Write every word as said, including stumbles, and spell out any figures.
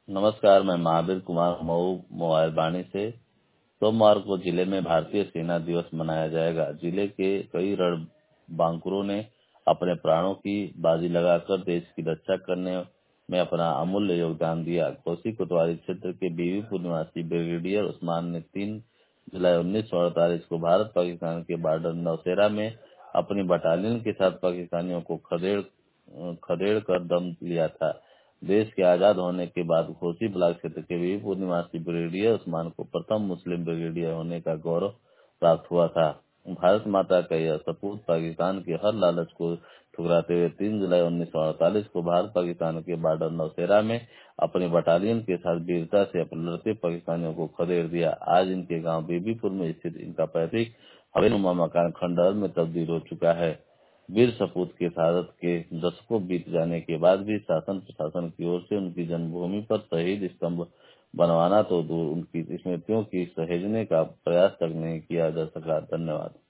नमस्कार, मैं महावीर कुमार मऊ मोबाइल वाणी से। सोमवार को जिले में भारतीय सेना दिवस मनाया जाएगा। जिले के कई रणबांकुरों ने अपने प्राणों की बाजी लगाकर देश की रक्षा करने में अपना अमूल्य योगदान दिया। कोसी कोतवाली क्षेत्र के बीवीपुर निवासी ब्रिगेडियर उस्मान ने तीन जुलाई उन्नीस सौ अड़तालीस को भारत पाकिस्तान के बॉर्डर नौशेरा में अपनी बटालियन के साथ पाकिस्तानियों को खदेड़ खदेड़ कर दम लिया था। देश के आजाद होने के बाद घोसी ब्लॉक क्षेत्र के बीवीपुर निवासी ब्रिगेडियर उस्मान को प्रथम मुस्लिम ब्रिगेडियर होने का गौरव प्राप्त हुआ था। भारत माता का यह सपूत पाकिस्तान के हर लालच को ठुकराते हुए तीन जुलाई उन्नीस सौ अड़तालीस को भारत पाकिस्तान के बॉर्डर नौशेरा में अपनी बटालियन के साथ वीरता से अपने लड़ते पाकिस्तानियों को खदेड़ दिया। आज इनके गांव बीबीपुर में स्थित इनका पैतृक हवेलीनुमा मकान खंडहर में तब्दील हो चुका है। वीर सपूत के शहादत के दशकों बीत जाने के बाद भी शासन प्रशासन की ओर से उनकी जन्मभूमि पर शहीद स्तंभ बनवाना तो दूर, उनकी स्मृतियों की सहेजने का प्रयास तक नहीं किया जा सका। धन्यवाद।